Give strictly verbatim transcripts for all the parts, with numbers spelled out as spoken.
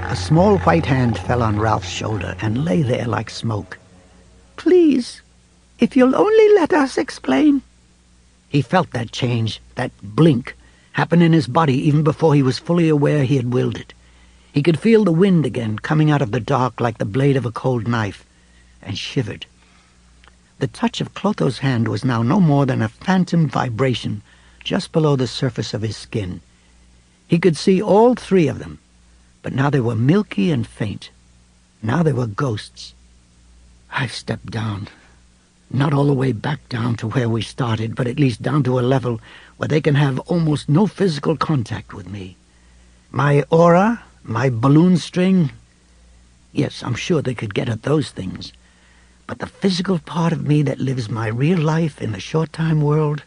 A small white hand fell on Ralph's shoulder and lay there like smoke. "Please, if you'll only let us explain." He felt that change, that blink, happen in his body even before he was fully aware he had willed it. He could feel the wind again coming out of the dark like the blade of a cold knife, and shivered. The touch of Clotho's hand was now no more than a phantom vibration just below the surface of his skin. He could see all three of them, but now they were milky and faint. Now they were ghosts. I've stepped down. Not all the way back down to where we started, but at least down to a level where they can have almost no physical contact with me. My aura, my balloon string, yes, I'm sure they could get at those things. But the physical part of me that lives my real life in the short-time world?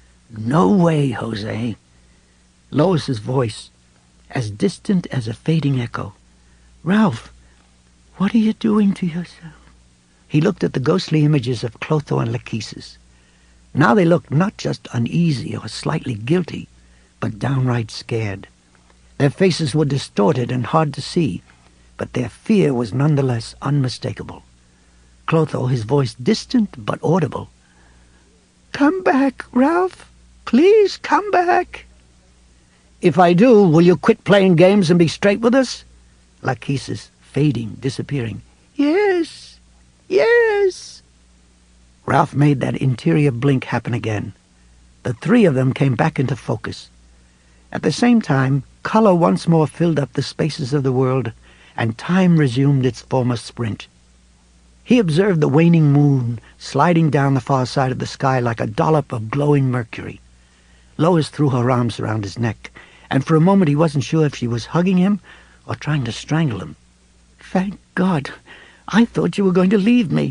No way, Jose. Lois's voice, as distant as a fading echo. "Ralph, what are you doing to yourself?" He looked at the ghostly images of Clotho and Lachesis. Now they looked not just uneasy or slightly guilty, but downright scared. Their faces were distorted and hard to see, but their fear was nonetheless unmistakable. Clotho, his voice distant but audible. "Come back, Ralph. Please come back." "If I do, will you quit playing games and be straight with us?" Lachesis, fading, disappearing. "Yes, yes." Ralph made that interior blink happen again. The three of them came back into focus. At the same time, color once more filled up the spaces of the world, and time resumed its former sprint. He observed the waning moon sliding down the far side of the sky like a dollop of glowing mercury. Lois threw her arms around his neck, and for a moment he wasn't sure if she was hugging him or trying to strangle him. "Thank God! I thought you were going to leave me."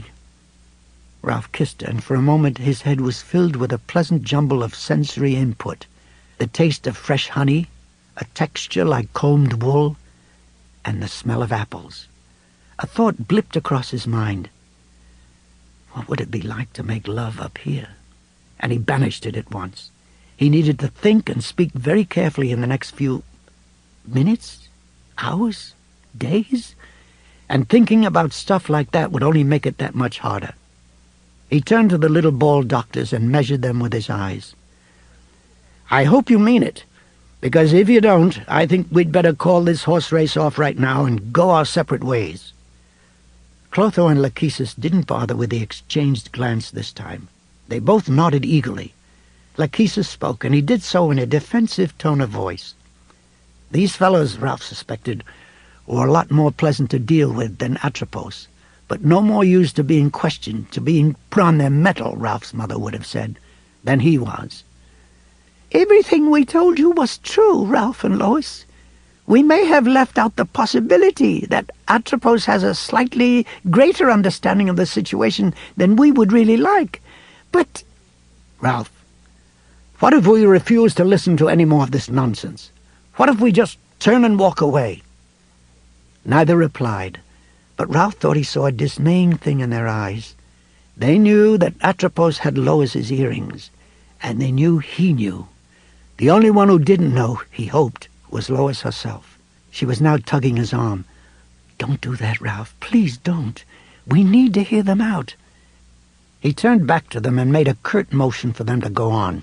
Ralph kissed her, and for a moment his head was filled with a pleasant jumble of sensory input. The taste of fresh honey, a texture like combed wool, and the smell of apples. A thought blipped across his mind. What would it be like to make love up here? And he banished it at once. He needed to think and speak very carefully in the next few minutes, hours, days, and thinking about stuff like that would only make it that much harder. He turned to the little bald doctors and measured them with his eyes. "I hope you mean it, because if you don't, I think we'd better call this horse race off right now and go our separate ways." Clotho and Lachesis didn't bother with the exchanged glance this time. They both nodded eagerly. Lachesis spoke, and he did so in a defensive tone of voice. These fellows, Ralph suspected, were a lot more pleasant to deal with than Atropos, but no more used to being questioned, to being put on their mettle, Ralph's mother would have said, than he was. "Everything we told you was true, Ralph and Lois. We may have left out the possibility that Atropos has a slightly greater understanding of the situation than we would really like. But—" "Ralph, what if we refuse to listen to any more of this nonsense? What if we just turn and walk away?" Neither replied, but Ralph thought he saw a dismaying thing in their eyes. They knew that Atropos had Lois's earrings, and they knew he knew. The only one who didn't know, he hoped, was Lois herself. She was now tugging his arm. "Don't do that, Ralph. Please don't. We need to hear them out." He turned back to them and made a curt motion for them to go on.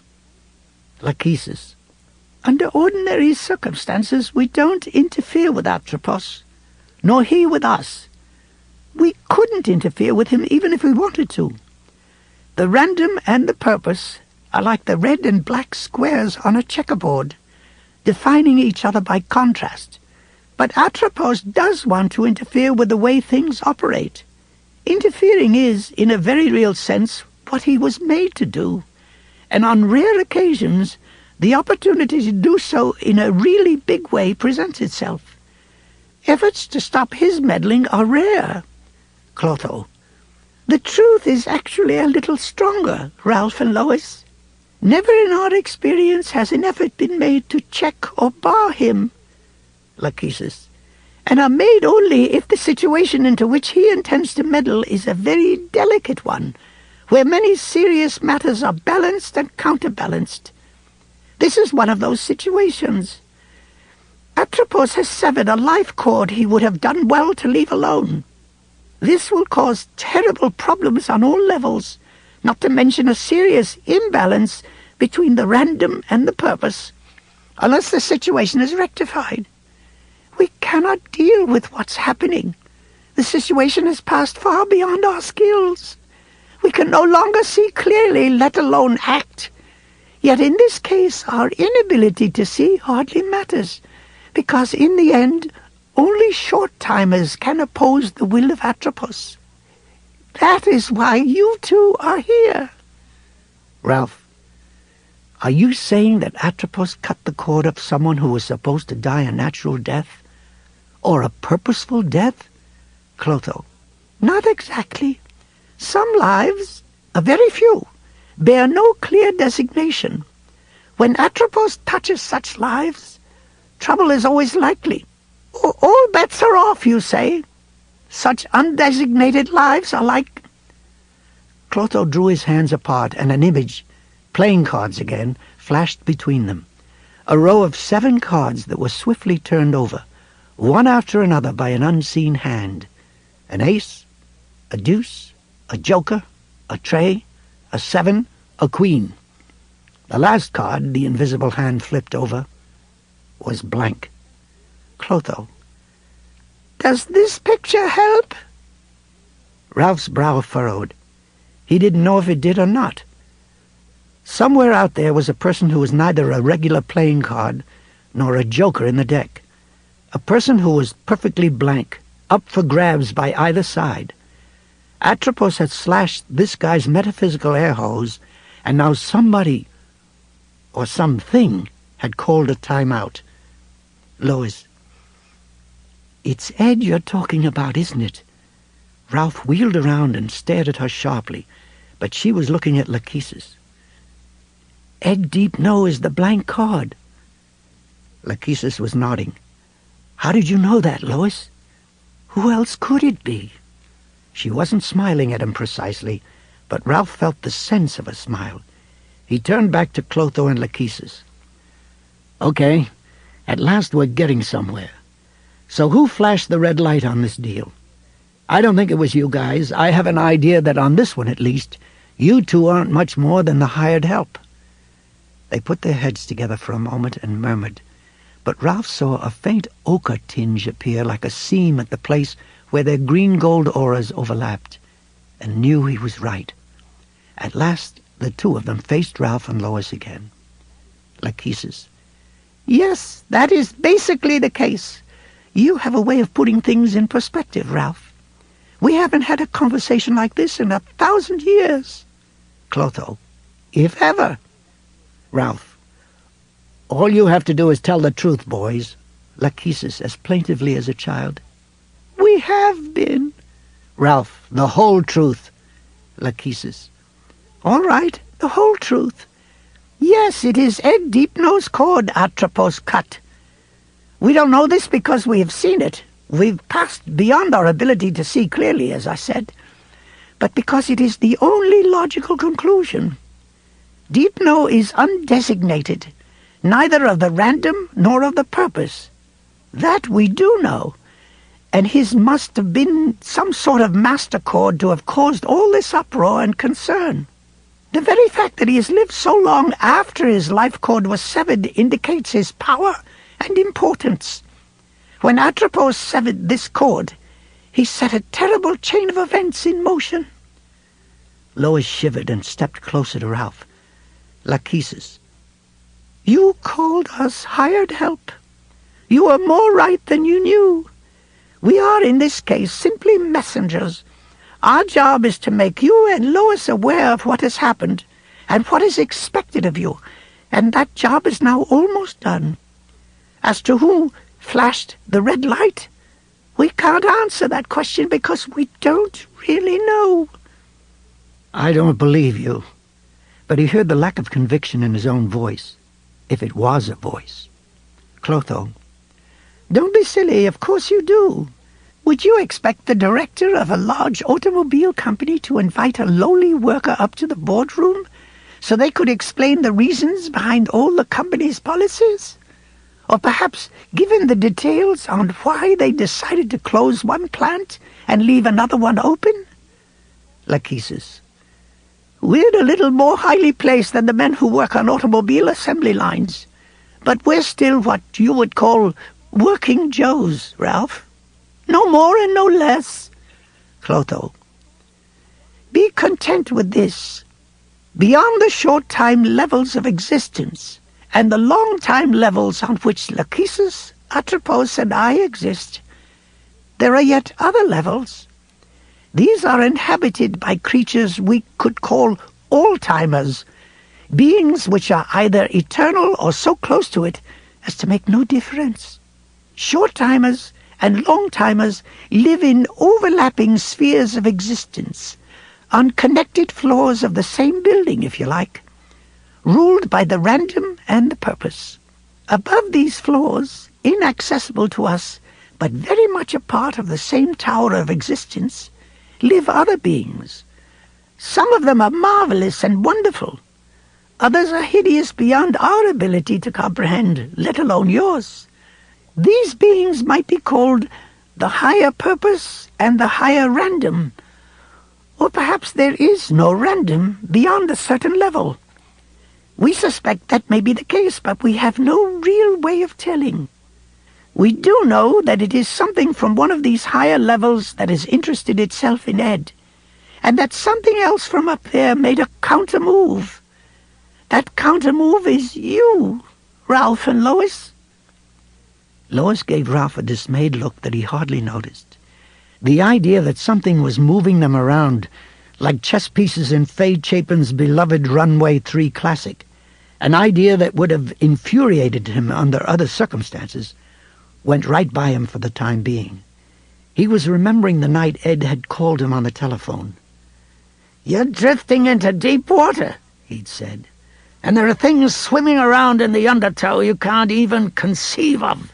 Lachesis. "Under ordinary circumstances, we don't interfere with Atropos, nor he with us. We couldn't interfere with him even if we wanted to. The random and the purpose are like the red and black squares on a checkerboard, defining each other by contrast. But Atropos does want to interfere with the way things operate. Interfering is, in a very real sense, what he was made to do, and on rare occasions the opportunity to do so in a really big way presents itself. Efforts to stop his meddling are rare." Clotho. "The truth is actually a little stronger, Ralph and Lois. Never in our experience has an effort been made to check or bar him." Lachesis. "And are made only if the situation into which he intends to meddle is a very delicate one, where many serious matters are balanced and counterbalanced. This is one of those situations. Atropos has severed a life cord he would have done well to leave alone. This will cause terrible problems on all levels, not to mention a serious imbalance between the random and the purpose, unless the situation is rectified. We cannot deal with what's happening. The situation has passed far beyond our skills. We can no longer see clearly, let alone act. Yet in this case, our inability to see hardly matters, because in the end, only short-timers can oppose the will of Atropos. That is why you two are here. Ralph, are you saying that Atropos cut the cord of someone who was supposed to die a natural death? Or a purposeful death? Clotho. Not exactly. Some lives, a very few, bear no clear designation. When Atropos touches such lives, trouble is always likely. All bets are off, you say. Such undesignated lives are like... Clotho drew his hands apart, and an image, playing cards again, flashed between them. A row of seven cards that were swiftly turned over, one after another by an unseen hand. An ace, a deuce, a joker, a trey, a seven, a queen. The last card the invisible hand flipped over was blank. Clotho. Does this picture help? Ralph's brow furrowed. He didn't know if it did or not. Somewhere out there was a person who was neither a regular playing card nor a joker in the deck. A person who was perfectly blank, up for grabs by either side. Atropos had slashed this guy's metaphysical air hose, and now somebody, or something, had called a timeout. Lois. It's Ed you're talking about, isn't it? Ralph wheeled around and stared at her sharply, but she was looking at Lachesis. Ed Deepno is the blank card. Lachesis was nodding. How did you know that, Lois? Who else could it be? She wasn't smiling at him precisely, but Ralph felt the sense of a smile. He turned back to Clotho and Lachesis. Okay, at last we're getting somewhere. So who flashed the red light on this deal? I don't think it was you guys. I have an idea that on this one, at least, you two aren't much more than the hired help. They put their heads together for a moment and murmured, but Ralph saw a faint ochre tinge appear like a seam at the place where their green-gold auras overlapped, and knew he was right. At last, the two of them faced Ralph and Lois again. Lachesis. Yes, that is basically the case. You have a way of putting things in perspective, Ralph. We haven't had a conversation like this in a thousand years. Clotho. If ever. Ralph. All you have to do is tell the truth, boys. Lachesis, as plaintively as a child. We have been. Ralph, the whole truth. Lachesis. All right, the whole truth. Yes, it is Ed Deepno's cord Atropos cut. We don't know this because we have seen it. We've passed beyond our ability to see clearly, as I said, but because it is the only logical conclusion. Deepno is undesignated, neither of the random nor of the purpose. That we do know, and his must have been some sort of master cord to have caused all this uproar and concern. The very fact that he has lived so long after his life cord was severed indicates his power and importance. When Atropos severed this cord, he set a terrible chain of events in motion. Lois shivered and stepped closer to Ralph. Lachesis. You called us hired help. You are more right than you knew. We are, in this case, simply messengers. Our job is to make you and Lois aware of what has happened and what is expected of you, and that job is now almost done. As to who flashed the red light, we can't answer that question because we don't really know. I don't believe you. But he heard the lack of conviction in his own voice, if it was a voice. Clotho. Don't be silly, of course you do. Would you expect the director of a large automobile company to invite a lowly worker up to the boardroom so they could explain the reasons behind all the company's policies? Or perhaps given the details on why they decided to close one plant and leave another one open? Lachesis. We're a little more highly placed than the men who work on automobile assembly lines. But we're still what you would call working Joes, Ralph. No more and no less. Clotho. Be content with this. Beyond the short-time levels of existence and the long-time levels on which Lachesis, Atropos, and I exist, there are yet other levels. These are inhabited by creatures we could call all-timers, beings which are either eternal or so close to it as to make no difference. Short-timers and long-timers live in overlapping spheres of existence, on connected floors of the same building, if you like, ruled by the random and the purpose. Above these floors, inaccessible to us, but very much a part of the same tower of existence, live other beings. Some of them are marvelous and wonderful. Others are hideous beyond our ability to comprehend, let alone yours. These beings might be called the higher purpose and the higher random, or perhaps there is no random beyond a certain level. We suspect that may be the case, but we have no real way of telling. We do know that it is something from one of these higher levels that has interested itself in Ed, and that something else from up there made a counter-move. That counter-move is you, Ralph and Lois. Lois gave Ralph a dismayed look that he hardly noticed. The idea that something was moving them around, like chess pieces in Faye Chapin's beloved Runway three classic, an idea that would have infuriated him under other circumstances, went right by him for the time being. He was remembering the night Ed had called him on the telephone. "You're drifting into deep water," he'd said, "and there are things swimming around in the undertow you can't even conceive of."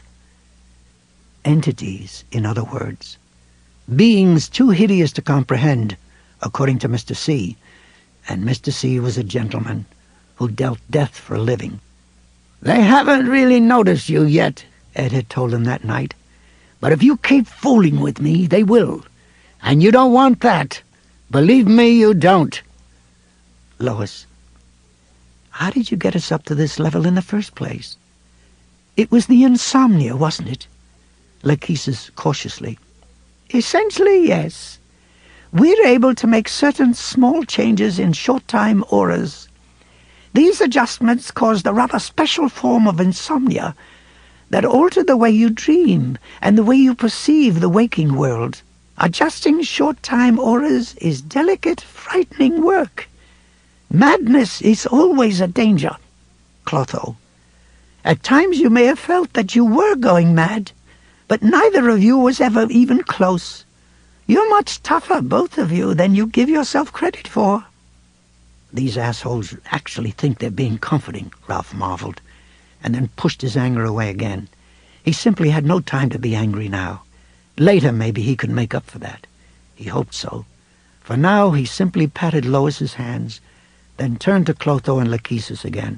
Entities, in other words. Beings too hideous to comprehend, according to Mister C, and Mister C was a gentleman who dealt death for a living. "They haven't really noticed you yet," Ed had told him that night. "But if you keep fooling with me, they will. And you don't want that. Believe me, you don't." Lois. How did you get us up to this level in the first place? It was the insomnia, wasn't it? Lachesis cautiously. Essentially, yes. We're able to make certain small changes in short-time auras. These adjustments caused a rather special form of insomnia that altered the way you dream and the way you perceive the waking world. Adjusting short-time auras is delicate, frightening work. Madness is always a danger. Clotho. At times you may have felt that you were going mad, but neither of you was ever even close. You're much tougher, both of you, than you give yourself credit for. These assholes actually think they're being comforting, Ralph marveled, and then pushed his anger away again. He simply had no time to be angry now. Later, maybe he could make up for that. He hoped so. For now, he simply patted Lois's hands, then turned to Clotho and Lachesis again.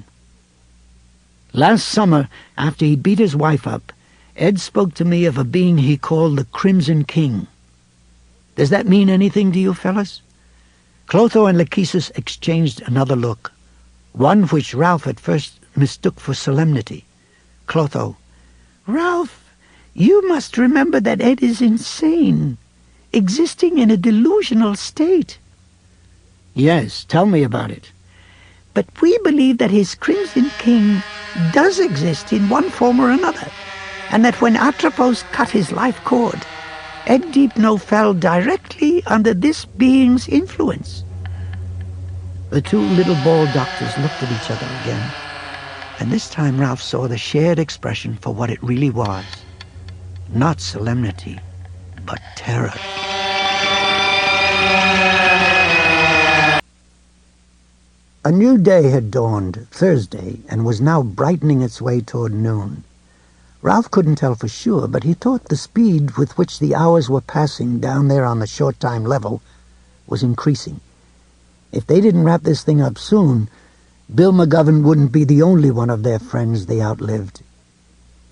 Last summer, after he beat his wife up, Ed spoke to me of a being he called the Crimson King. Does that mean anything to you fellas? Clotho and Lachesis exchanged another look, one which Ralph at first mistook for solemnity. Clotho. Ralph, you must remember that Ed is insane, existing in a delusional state. Yes, tell me about it. But we believe that his Crimson King does exist in one form or another, and that when Atropos cut his life cord, Ed Deepno fell directly under this being's influence. The two little bald doctors looked at each other again, and this time Ralph saw the shared expression for what it really was. Not solemnity, but terror. A new day had dawned, Thursday, and was now brightening its way toward noon. Ralph couldn't tell for sure, but he thought the speed with which the hours were passing down there on the short-time level was increasing. If they didn't wrap this thing up soon, Bill McGovern wouldn't be the only one of their friends they outlived.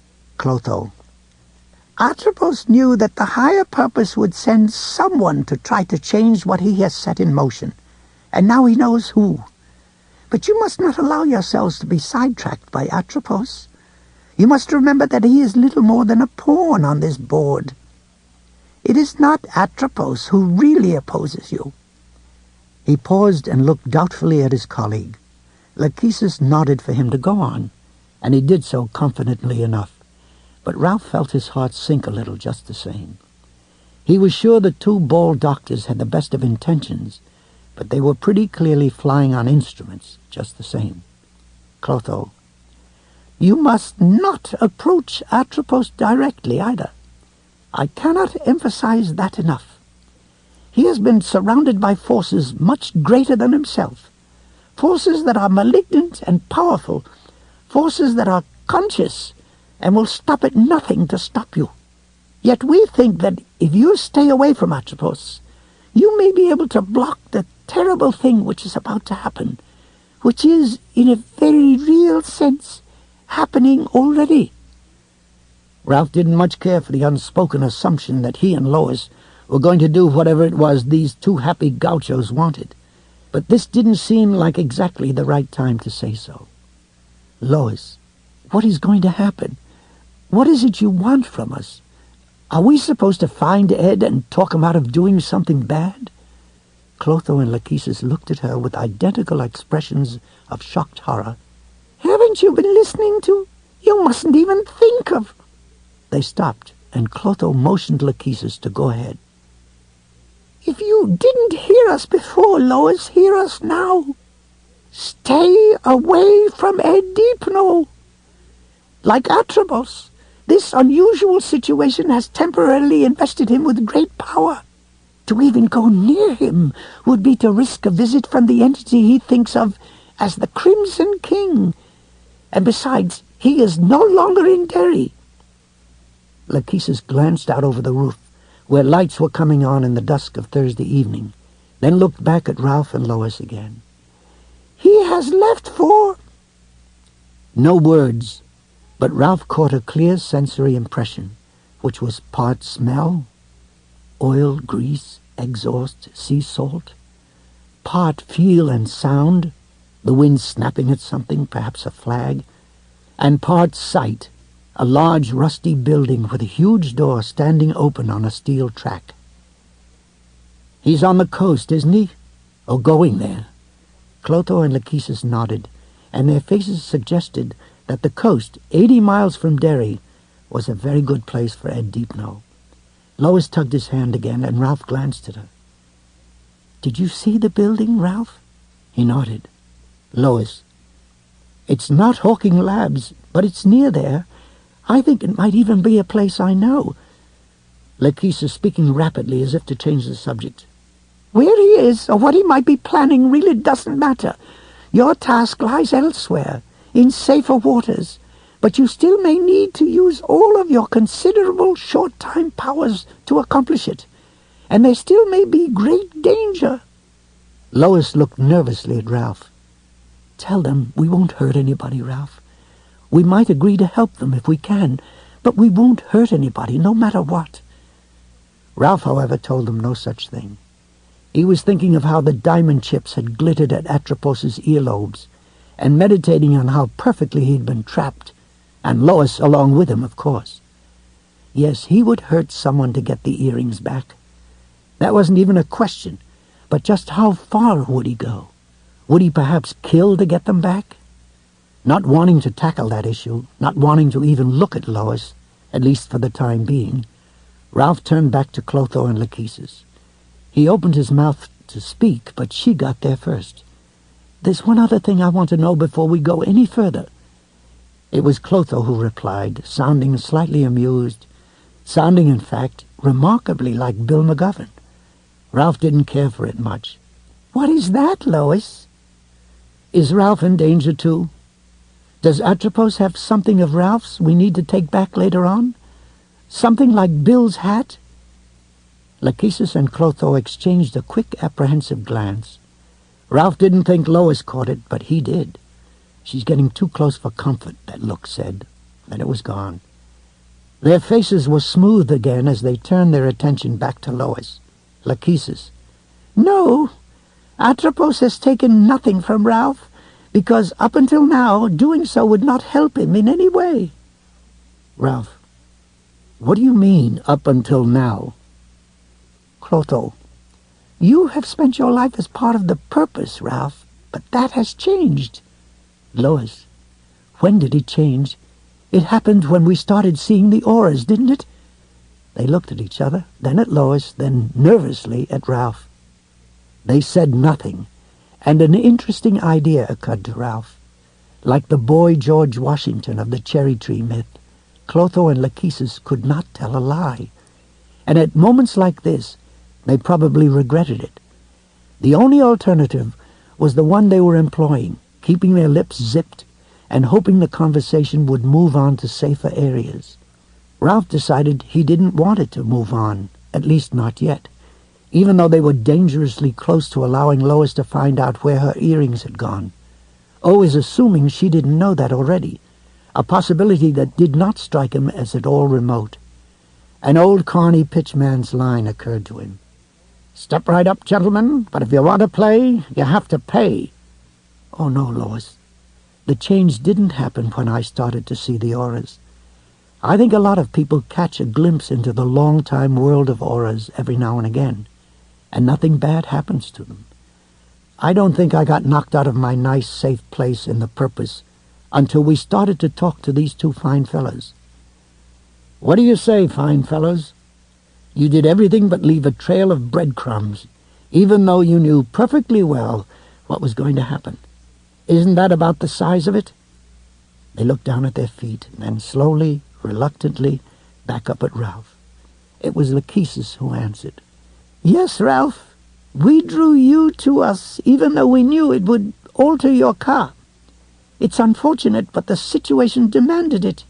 Clotho. "Atropos knew that the higher purpose would send someone to try to change what he has set in motion, and now he knows who. But you must not allow yourselves to be sidetracked by Atropos. You must remember that he is little more than a pawn on this board. It is not Atropos who really opposes you." He paused and looked doubtfully at his colleague. Lachesis nodded for him to go on, and he did so confidently enough. But Ralph felt his heart sink a little just the same. He was sure the two bald doctors had the best of intentions, but they were pretty clearly flying on instruments just the same. Clotho: "You must not approach Atropos directly either. I cannot emphasize that enough. He has been surrounded by forces much greater than himself, forces that are malignant and powerful, forces that are conscious and will stop at nothing to stop you. Yet we think that if you stay away from Atropos, you may be able to block the terrible thing which is about to happen, which is, in a very real sense, happening already." Ralph didn't much care for the unspoken assumption that he and Lois were going to do whatever it was these two happy gauchos wanted, but this didn't seem like exactly the right time to say so. "Lois, what is going to happen? What is it you want from us? Are we supposed to find Ed and talk him out of doing something bad?" Clotho and Lachesis looked at her with identical expressions of shocked horror. "Haven't you been listening to? You mustn't even think of—" They stopped, and Clotho motioned Lachesis to go ahead. "If you didn't hear us before, Lois, hear us now. Stay away from Ed Deepno. Like Atropos, this unusual situation has temporarily invested him with great power. To even go near him would be to risk a visit from the entity he thinks of as the Crimson King. And besides, he is no longer in Derry." Lachesis glanced out over the roof, where lights were coming on in the dusk of Thursday evening, then looked back at Ralph and Lois again. "He has left for—" No words, but Ralph caught a clear sensory impression, which was part smell, oil, grease, exhaust, sea salt, part feel and sound, the wind snapping at something, perhaps a flag, and part sight, a large rusty building with a huge door standing open on a steel track. "He's on the coast, isn't he? Or going there?" Clotho and Lachesis nodded, and their faces suggested that the coast, eighty miles from Derry, was a very good place for Ed Deepno. Lois tugged his hand again, and Ralph glanced at her. "Did you see the building, Ralph?" He nodded. Lois: "It's not Hawking Labs, but it's near there. I think it might even be a place I know." Lachesis, speaking rapidly as if to change the subject: "Where he is, or what he might be planning, really doesn't matter. Your task lies elsewhere, in safer waters, but you still may need to use all of your considerable short-time powers to accomplish it, and there still may be great danger." Lois looked nervously at Ralph. "Tell them we won't hurt anybody, Ralph. We might agree to help them if we can, but we won't hurt anybody, no matter what." Ralph, however, told them no such thing. He was thinking of how the diamond chips had glittered at Atropos's earlobes, and meditating on how perfectly he'd been trapped, and Lois along with him, of course. Yes, he would hurt someone to get the earrings back. That wasn't even a question, but just how far would he go? Would he perhaps kill to get them back? Not wanting to tackle that issue, not wanting to even look at Lois, at least for the time being, Ralph turned back to Clotho and Lachesis. He opened his mouth to speak, but she got there first. "There's one other thing I want to know before we go any further." It was Clotho who replied, sounding slightly amused, sounding, in fact, remarkably like Bill McGovern. Ralph didn't care for it much. "What is that, Lois?" "Is Ralph in danger, too? Does Atropos have something of Ralph's we need to take back later on? Something like Bill's hat?" Lachesis and Clotho exchanged a quick, apprehensive glance. Ralph didn't think Lois caught it, but he did. "She's getting too close for comfort," that look said. Then it was gone. Their faces were smooth again as they turned their attention back to Lois. Lachesis. No, Atropos has taken nothing from Ralph, because up until now, doing so would not help him in any way. Ralph. What do you mean, up until now? Clotho. You have spent your life as part of the purpose, Ralph, but that has changed. Lois. When did it change? It happened when we started seeing the auras, didn't it? They looked at each other, then at Lois, then nervously at Ralph. They said nothing, and an interesting idea occurred to Ralph. Like the boy George Washington of the cherry tree myth, Clotho and Lachesis could not tell a lie. And at moments like this, they probably regretted it. The only alternative was the one they were employing, keeping their lips zipped and hoping the conversation would move on to safer areas. Ralph decided he didn't want it to move on, at least not yet, even though they were dangerously close to allowing Lois to find out where her earrings had gone. Always assuming she didn't know that already, a possibility that did not strike him as at all remote. An old Carney pitchman's line occurred to him. "Step right up, gentlemen, but if you want to play, you have to pay." Oh no, Lois. The change didn't happen when I started to see the auras. I think a lot of people catch a glimpse into the long-time world of auras every now and again, and nothing bad happens to them. I don't think I got knocked out of my nice, safe place in the purpose until we started to talk to these two fine fellows. What do you say, fine fellows? You did everything but leave a trail of breadcrumbs, even though you knew perfectly well what was going to happen. Isn't that about the size of it? They looked down at their feet, and then slowly, reluctantly, back up at Ralph. It was Lachesis who answered. Yes, Ralph. We drew you to us, even though we knew it would alter your car. It's unfortunate, but the situation demanded it.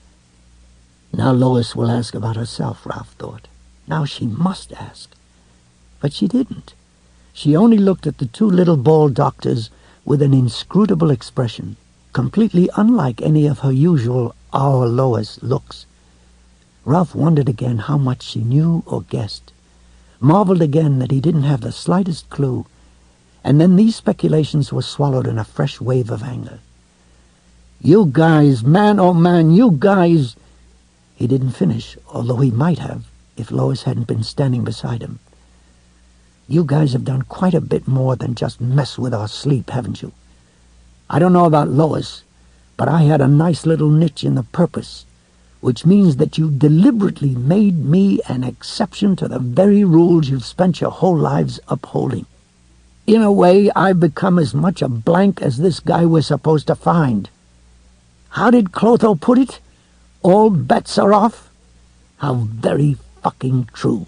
Now Lois will ask about herself, Ralph thought. Now she must ask. But she didn't. She only looked at the two little bald doctors with an inscrutable expression, completely unlike any of her usual our Lois looks. Ralph wondered again how much she knew or guessed, marveled again that he didn't have the slightest clue, and then these speculations were swallowed in a fresh wave of anger. "You guys, man oh man, you guys—" He didn't finish, although he might have, if Lois hadn't been standing beside him. "You guys have done quite a bit more than just mess with our sleep, haven't you? I don't know about Lois, but I had a nice little niche in the purpose, which means that you deliberately made me an exception to the very rules you've spent your whole lives upholding. In a way, I've become as much a blank as this guy we're supposed to find. How did Clotho put it? All bets are off? How very fucking true."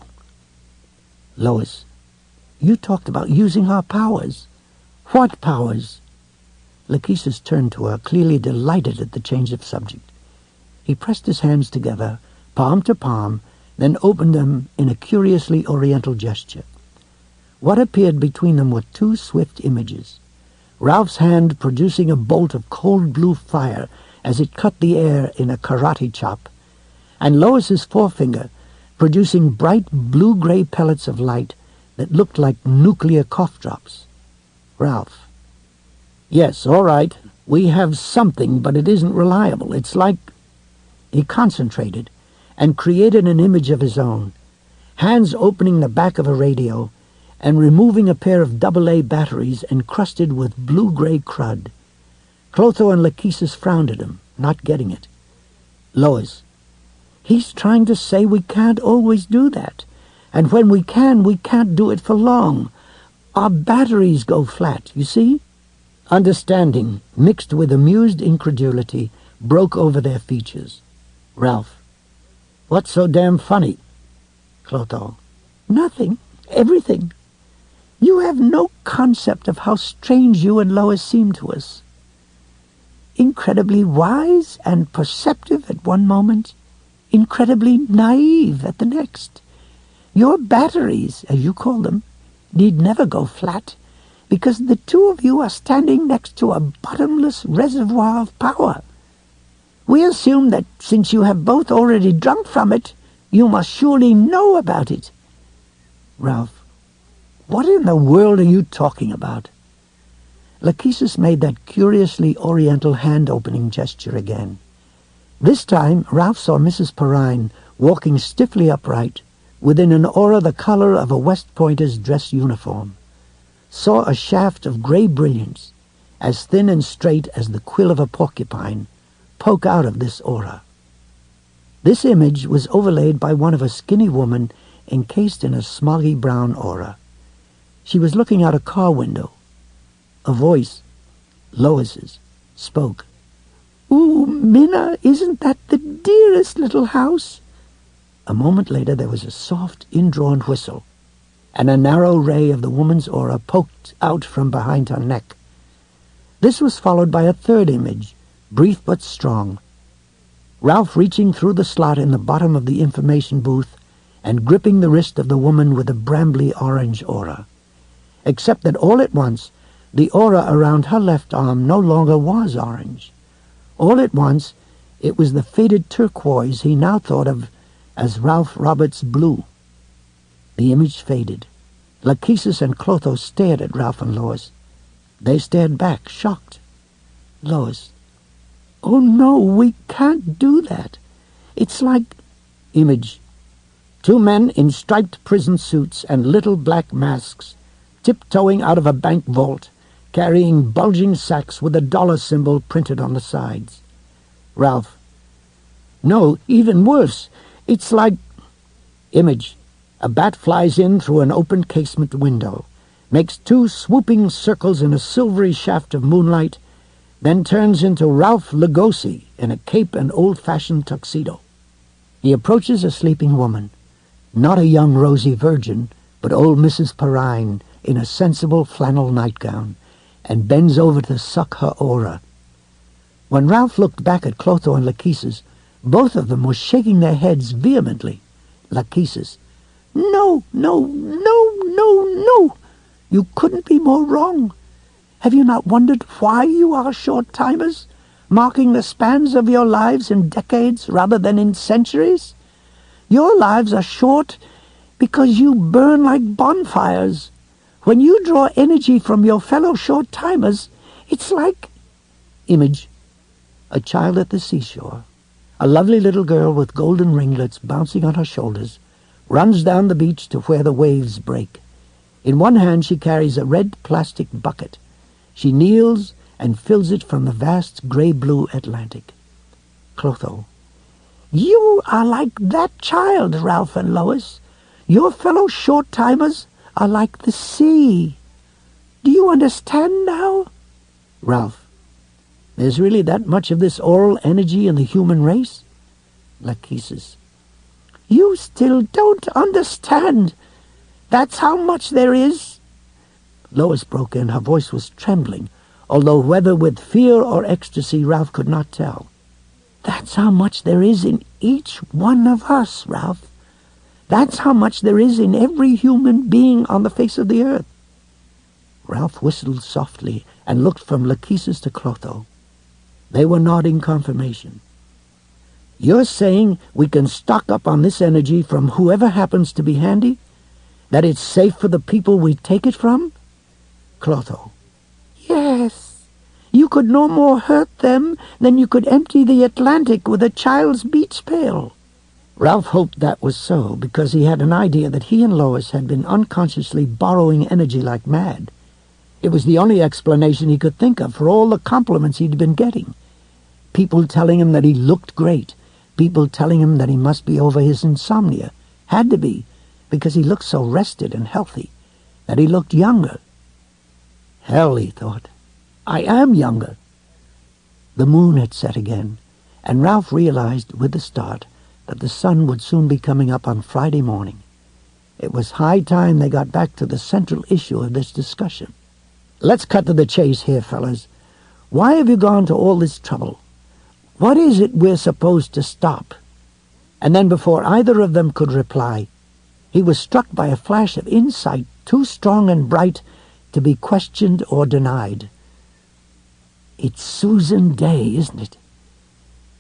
Lois. You talked about using our powers. What powers? Lachesis turned to her, clearly delighted at the change of subject. He pressed his hands together, palm to palm, then opened them in a curiously oriental gesture. What appeared between them were two swift images. Ralph's hand producing a bolt of cold blue fire as it cut the air in a karate chop, and Lois's forefinger producing bright blue-gray pellets of light that looked like nuclear cough drops. Ralph. Yes, all right. We have something, but it isn't reliable. It's like... He concentrated and created an image of his own, hands opening the back of a radio and removing a pair of double A batteries encrusted with blue-gray crud. Clotho and Lachesis frowned at him, not getting it. Lois. He's trying to say we can't always do that. And when we can, we can't do it for long. Our batteries go flat, you see? Understanding, mixed with amused incredulity, broke over their features. Ralph. What's so damn funny? Clotho. Nothing. Everything. You have no concept of how strange you and Lois seem to us. Incredibly wise and perceptive at one moment, incredibly naive at the next. Your batteries, as you call them, need never go flat, because the two of you are standing next to a bottomless reservoir of power. We assume that since you have both already drunk from it, you must surely know about it. Ralph, what in the world are you talking about? Lachesis made that curiously oriental hand-opening gesture again. This time Ralph saw Missus Perrine walking stiffly upright, within an aura the color of a West Pointer's dress uniform. Saw a shaft of grey brilliance, as thin and straight as the quill of a porcupine, poke out of this aura. This image was overlaid by one of a skinny woman encased in a smoggy brown aura. She was looking out a car window. A voice, Lois's, spoke. "Ooh, Minna, isn't that the dearest little house?" A moment later there was a soft, indrawn whistle, and a narrow ray of the woman's aura poked out from behind her neck. This was followed by a third image, brief but strong. Ralph reaching through the slot in the bottom of the information booth and gripping the wrist of the woman with a brambly orange aura. Except that all at once the aura around her left arm no longer was orange. All at once it was the faded turquoise he now thought of as Ralph Roberts' blue. The image faded. Lachesis and Clotho stared at Ralph and Lois. They stared back, shocked. Lois. "Oh no, we can't do that. It's like—" Image. Two men in striped prison suits and little black masks, tiptoeing out of a bank vault, carrying bulging sacks with a dollar symbol printed on the sides. Ralph. No, even worse. It's like... Image. A bat flies in through an open casement window, makes two swooping circles in a silvery shaft of moonlight, then turns into Ralph Lugosi in a cape and old-fashioned tuxedo. He approaches a sleeping woman, not a young rosy virgin, but old Missus Perrine in a sensible flannel nightgown, and bends over to suck her aura. When Ralph looked back at Clotho and Lachesis, both of them were shaking their heads vehemently. Lachesis. "No, no, no, no, no! You couldn't be more wrong. Have you not wondered why you are short-timers, marking the spans of your lives in decades rather than in centuries? Your lives are short because you burn like bonfires. When you draw energy from your fellow short-timers, it's like—" Image. A child at the seashore. A lovely little girl with golden ringlets bouncing on her shoulders runs down the beach to where the waves break. In one hand she carries a red plastic bucket. She kneels and fills it from the vast grey-blue Atlantic. Clotho. "You are like that child, Ralph and Lois. Your fellow short-timers are like the sea. Do you understand now?" Ralph. There's really that much of this oral energy in the human race? Lachesis. "You still don't understand. That's how much there is." Lois broke in. Her voice was trembling, although whether with fear or ecstasy Ralph could not tell. "That's how much there is in each one of us, Ralph. That's how much there is in every human being on the face of the earth." Ralph whistled softly and looked from Lachesis to Clotho. They were nodding confirmation. "You're saying we can stock up on this energy from whoever happens to be handy? That it's safe for the people we take it from?" Clotho. "Yes. You could no more hurt them than you could empty the Atlantic with a child's beach pail." Ralph hoped that was so, because he had an idea that he and Lois had been unconsciously borrowing energy like mad. It was the only explanation he could think of for all the compliments he'd been getting. People telling him that he looked great. People telling him that he must be over his insomnia. Had to be, because he looked so rested and healthy. That he looked younger. Hell, he thought. I am younger. The moon had set again, and Ralph realized with the start that the sun would soon be coming up on Friday morning. It was high time they got back to the central issue of this discussion. "Let's cut to the chase here, fellas. Why have you gone to all this trouble? What is it we're supposed to stop?" And then before either of them could reply, he was struck by a flash of insight too strong and bright to be questioned or denied. "It's Susan Day, isn't it?"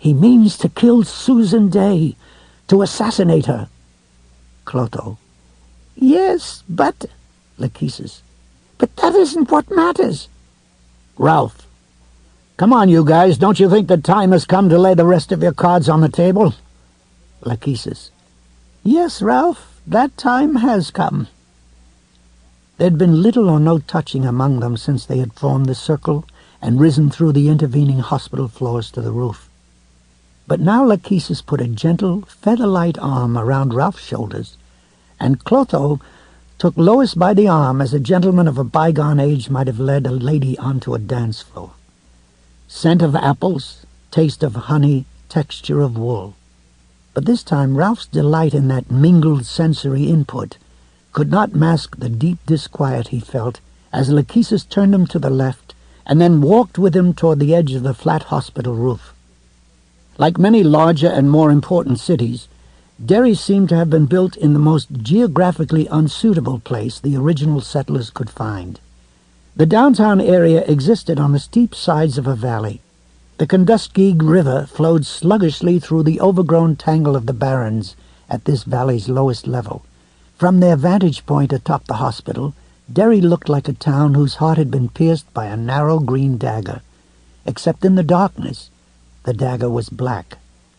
He means to kill Susan Day, to assassinate her. Clotho. Yes, but... Lachesis. But that isn't what matters. Ralph. Come on, you guys. Don't you think the time has come to lay the rest of your cards on the table? Lachesis. Yes, Ralph, that time has come. There'd been little or no touching among them since they had formed the circle and risen through the intervening hospital floors to the roof. But now Lachesis put a gentle, feather-light arm around Ralph's shoulders, and Clotho took Lois by the arm as a gentleman of a bygone age might have led a lady onto a dance floor. Scent of apples, taste of honey, texture of wool. But this time Ralph's delight in that mingled sensory input could not mask the deep disquiet he felt as Lachesis turned him to the left and then walked with him toward the edge of the flat hospital roof. Like many larger and more important cities, Derry seemed to have been built in the most geographically unsuitable place the original settlers could find. The downtown area existed on the steep sides of a valley. The Kenduskeag River flowed sluggishly through the overgrown tangle of the barrens at this valley's lowest level. From their vantage point atop the hospital, Derry looked like a town whose heart had been pierced by a narrow green dagger, except in the darkness, the dagger was black.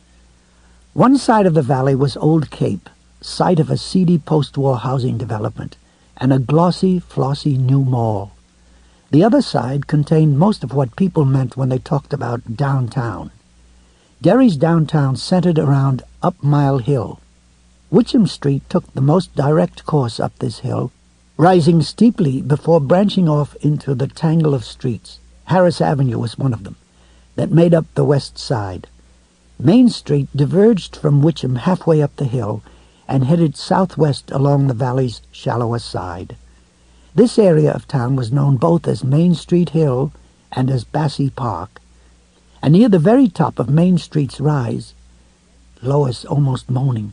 One side of the valley was Old Cape, site of a seedy post-war housing development, and a glossy, flossy new mall. The other side contained most of what people meant when they talked about downtown. Derry's downtown centered around Up Mile Hill. Witcham Street took the most direct course up this hill, rising steeply before branching off into the tangle of streets. Harris Avenue was one of them, that made up the west side. Main Street diverged from Witcham halfway up the hill and headed southwest along the valley's shallower side. This area of town was known both as Main Street Hill and as Bassey Park. And near the very top of Main Street's rise, Lois almost moaning,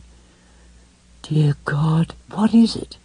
"Dear God, what is it?"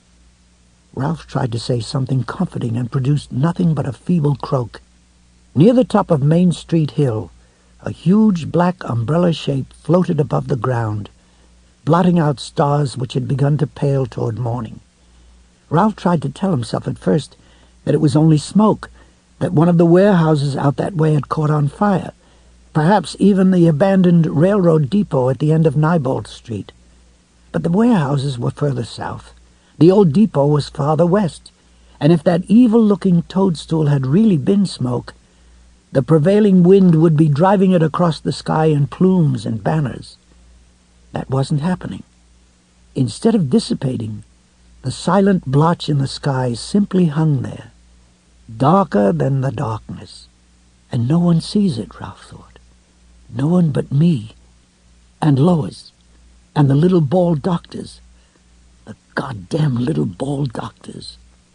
Ralph tried to say something comforting and produced nothing but a feeble croak. Near the top of Main Street Hill, a huge black umbrella shape floated above the ground, blotting out stars which had begun to pale toward morning. Ralph tried to tell himself at first that it was only smoke, that one of the warehouses out that way had caught on fire, perhaps even the abandoned railroad depot at the end of Neibolt Street. But the warehouses were further south. The old depot was farther west, and if that evil-looking toadstool had really been smoke, the prevailing wind would be driving it across the sky in plumes and banners. That wasn't happening. Instead of dissipating, the silent blotch in the sky simply hung there, darker than the darkness. And no one sees it, Ralph thought. No one but me, and Lois, and the little bald doctors. The goddamn little bald doctors.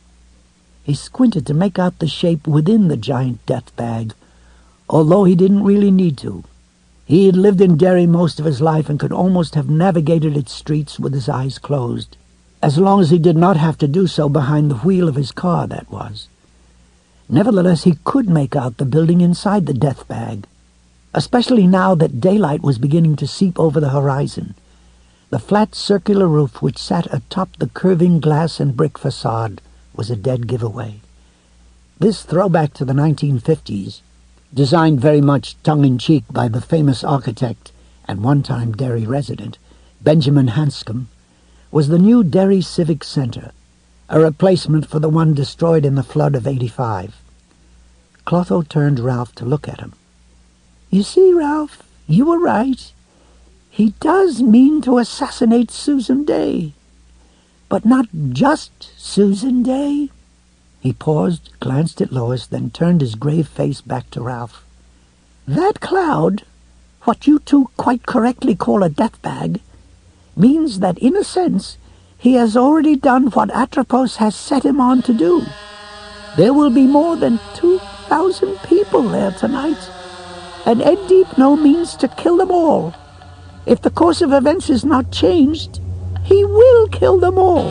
He squinted to make out the shape within the giant death bag, although he didn't really need to. He had lived in Derry most of his life and could almost have navigated its streets with his eyes closed, as long as he did not have to do so behind the wheel of his car, that was. Nevertheless, he could make out the building inside the death bag, especially now that daylight was beginning to seep over the horizon. The flat circular roof which sat atop the curving glass and brick facade was a dead giveaway. This throwback to the nineteen fifties, designed very much tongue-in-cheek by the famous architect and one-time Derry resident, Benjamin Hanscom, was the new Derry Civic Center, a replacement for the one destroyed in the flood of eighty-five. Clotho turned Ralph to look at him. "You see, Ralph, you were right. He does mean to assassinate Susan Day. But not just Susan Day." He paused, glanced at Lois, then turned his grave face back to Ralph. "That cloud, what you two quite correctly call a death bag, means that, in a sense, he has already done what Atropos has set him on to do. There will be more than two thousand people there tonight, and Ed Deepno means to kill them all. If the course of events is not changed, he will kill them all."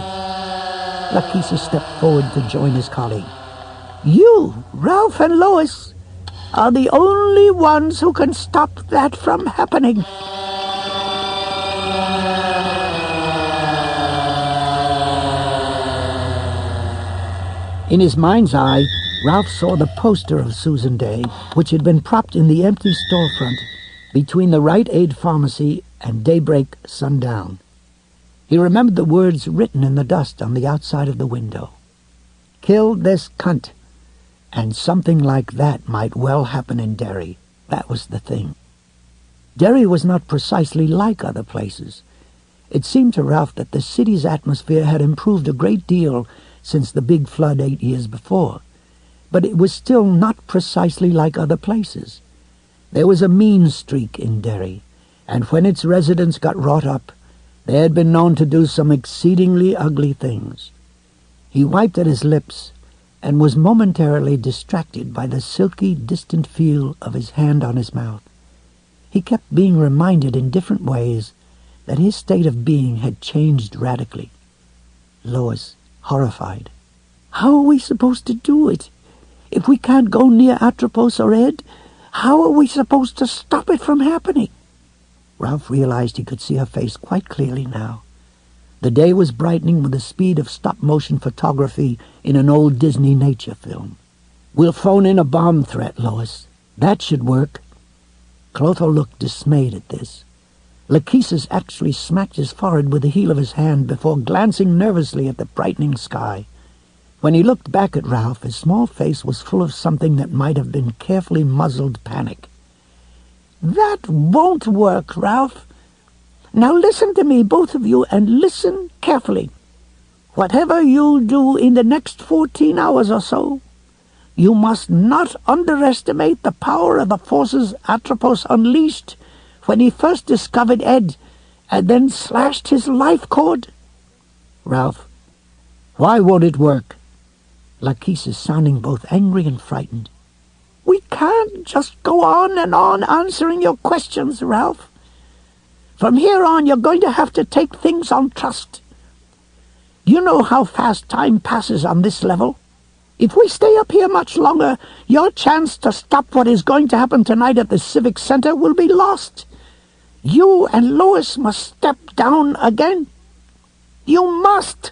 Lachesis stepped forward to join his colleague. "You, Ralph and Lois, are the only ones who can stop that from happening. In his mind's eye, Ralph saw the poster of Susan Day, which had been propped in the empty storefront between the Rite Aid Pharmacy and Daybreak Sundown. He remembered the words written in the dust on the outside of the window. Kill this cunt. And something like that might well happen in Derry. That was the thing. Derry was not precisely like other places. It seemed to Ralph that the city's atmosphere had improved a great deal since the big flood eight years before. But it was still not precisely like other places. There was a mean streak in Derry, and when its residents got wrought up, they had been known to do some exceedingly ugly things. He wiped at his lips and was momentarily distracted by the silky, distant feel of his hand on his mouth. He kept being reminded in different ways that his state of being had changed radically. Lois, horrified. "How are we supposed to do it? If we can't go near Atropos or Ed, how are we supposed to stop it from happening?" Ralph realized he could see her face quite clearly now. The day was brightening with the speed of stop-motion photography in an old Disney nature film. "We'll phone in a bomb threat, Lois. That should work." Clotho looked dismayed at this. Lachesis actually smacked his forehead with the heel of his hand before glancing nervously at the brightening sky. When he looked back at Ralph, his small face was full of something that might have been carefully muzzled panic. "That won't work, Ralph. Now listen to me, both of you, and listen carefully. Whatever you do in the next fourteen hours or so, you must not underestimate the power of the forces Atropos unleashed when he first discovered Ed and then slashed his life cord." "Ralph, why won't it work?" Lachesis sounding both angry and frightened. "We can't just go on and on answering your questions, Ralph. From here on, you're going to have to take things on trust. You know how fast time passes on this level. If we stay up here much longer, your chance to stop what is going to happen tonight at the Civic Center will be lost. You and Lois must step down again. You must!"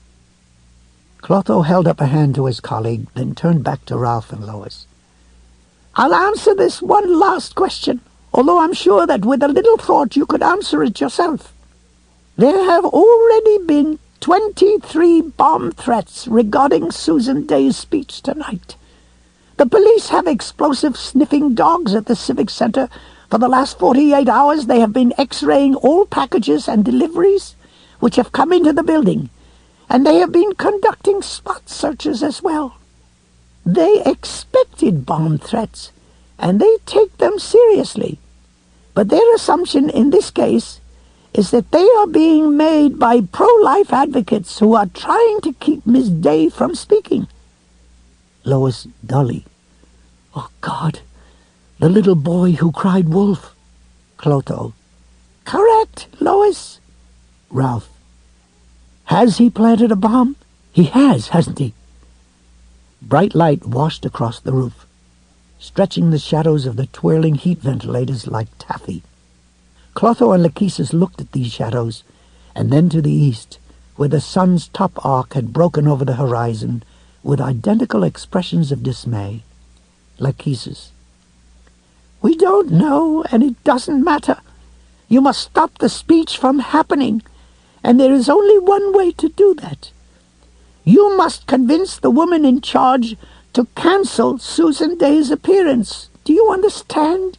Clotho held up a hand to his colleague, then turned back to Ralph and Lois. "I'll answer this one last question, although I'm sure that with a little thought you could answer it yourself. There have already been twenty-three bomb threats regarding Susan Day's speech tonight. The police have explosive sniffing dogs at the Civic Center. For the last forty-eight hours they have been x-raying all packages and deliveries which have come into the building, and they have been conducting spot searches as well. They expected bomb threats, and they take them seriously. But their assumption in this case is that they are being made by pro-life advocates who are trying to keep Miss Day from speaking." Lois dully. "Oh, God, the little boy who cried wolf." Clotho. "Correct, Lois." Ralph. "Has he planted a bomb?" "He has, hasn't he?" Bright light washed across the roof, stretching the shadows of the twirling heat ventilators like taffy. Clotho and Lachesis looked at these shadows, and then to the east, where the sun's top arc had broken over the horizon, with identical expressions of dismay. Lachesis. "We don't know, and it doesn't matter. You must stop the speech from happening, and there is only one way to do that. You must convince the woman in charge to cancel Susan Day's appearance. Do you understand?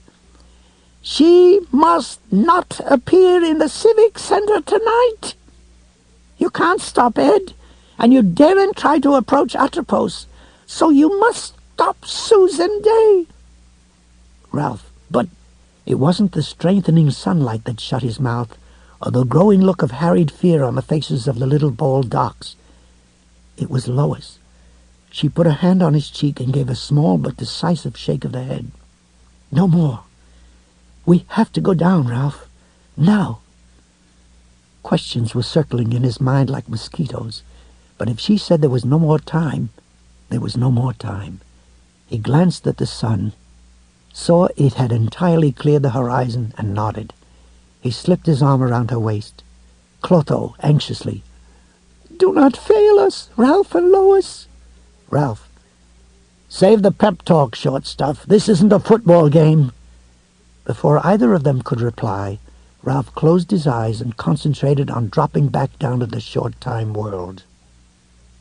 She must not appear in the Civic Center tonight. You can't stop Ed, and you daren't try to approach Atropos, so you must stop Susan Day." Ralph. But it wasn't the strengthening sunlight that shut his mouth, or the growing look of harried fear on the faces of the little bald docs. It was Lois. She put a hand on his cheek and gave a small but decisive shake of the head. "No more. We have to go down, Ralph. Now." Questions were circling in his mind like mosquitoes, but if she said there was no more time, there was no more time. He glanced at the sun. saw it had entirely cleared the horizon and nodded. He slipped his arm around her waist. Clotho, anxiously, "Do not fail us, Ralph and Lois." Ralph, "Save the pep talk, short stuff. This isn't a football game." Before either of them could reply, Ralph closed his eyes and concentrated on dropping back down to the short-time world.